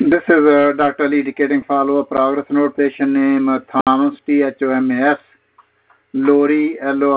This is Dr. Ali indicating follow-up progress note. Patient name Thomas, Thomas, Lori,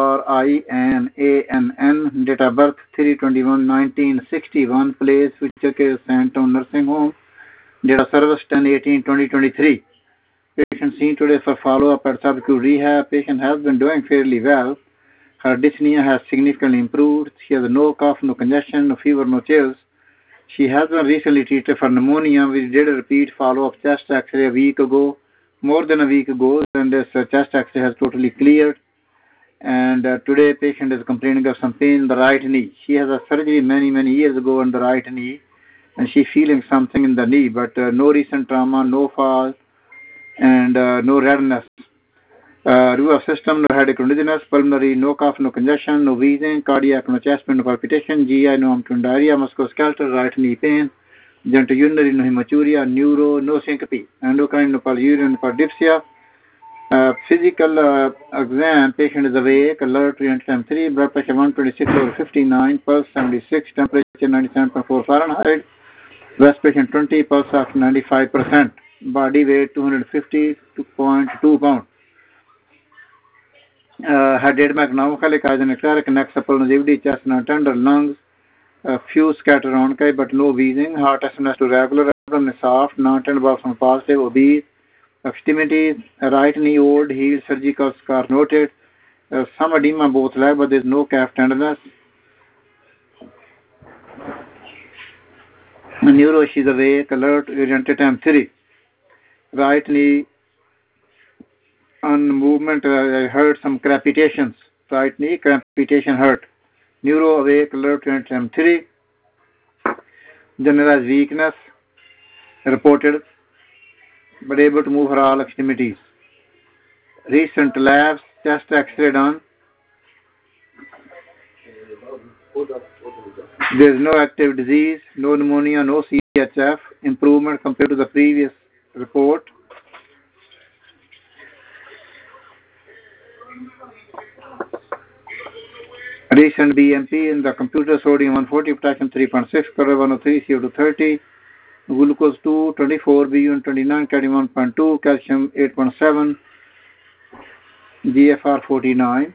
Lorinann, date of birth 3/21/1961, place Wichita Santon Nursing Home, date of service 10/18/2023. Patient seen today for follow-up at subacute rehab. Patient has been doing fairly well. Her dyspnea has significantly improved. She has no cough, no congestion, no fever, no chills. She has been recently treated for pneumonia. We did a repeat follow-up chest x-ray a week ago, more than a week ago, and this chest x-ray has totally cleared. And today patient is complaining of some pain in the right knee. She has a surgery many years ago on the right knee, and she's feeling something in the knee, but no recent trauma, no fall, and no redness. Review of system, no headache, no dizziness, pulmonary, no cough, no congestion, no wheezing, cardiac, no chest pain, no palpitation, GI, no abdominal diarrhea, musculoskeletal, right knee pain, genitourinary, no hematuria, neuro, no syncope, endocrine, no polyuria, no dyspnea. Physical exam, patient is awake, alert, time 3, blood pressure 126/59, pulse 76, temperature 97.4 Fahrenheit, breast patient 20, pulse of 95%, body weight 250.2 pounds. Had head mechanomic, eclectic, neck supple, longevity, chest and tender, lungs, few scatter on, but no wheezing, heart SMS to regular, abdomen soft, non-tender box on positive, obese, extremities, right knee old, heel, surgical scar noted, some edema both leg, but there is no calf tenderness. Neuro, she's awake, alert, oriented, time 3. Right knee on movement, I heard some crepitations. Right knee, crepitation hurt. Neuro, awake, alert, time 3. Generalized weakness reported, but able to move her all extremities. Recent labs, chest x-ray done. There is no active disease, no pneumonia, no CHF. Improvement compared to the previous report. Recent BMP in the computer, sodium 140, potassium 3.6, chloride 103, CO2 30, glucose 2, 24, BUN 29, cadmium 1.2, calcium 8.7, GFR 49.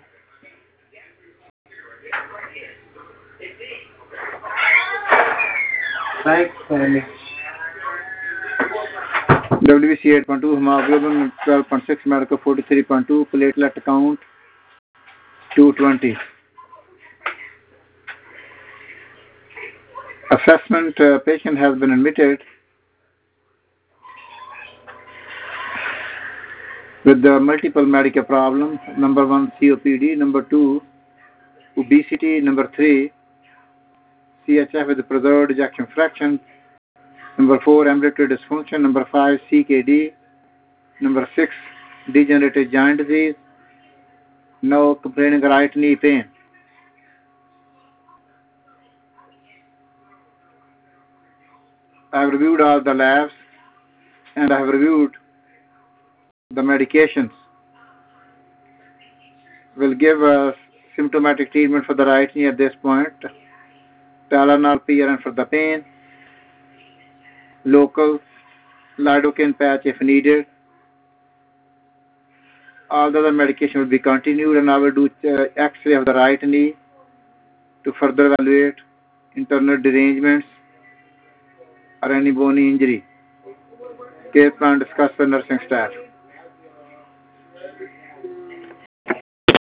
WBC 8.2, hemoglobin 12.6, medical 43.2, platelet count 220. Assessment, patient has been admitted with the multiple medical problems. Number 1, COPD. Number 2, obesity. Number 3, CHF with preserved ejection fraction. Number 4, ambulatory dysfunction. Number 5, CKD. Number 6, degenerative joint disease. No complaining right knee pain. I have reviewed all the labs and I have reviewed the medications. We'll give a symptomatic treatment for the right knee at this point. Tylenol PRN for the pain. Local lidocaine patch if needed. All the other medication will be continued, and I will do X-ray of the right knee to further evaluate internal derangements or any bony injury. Care plan discussed with nursing staff.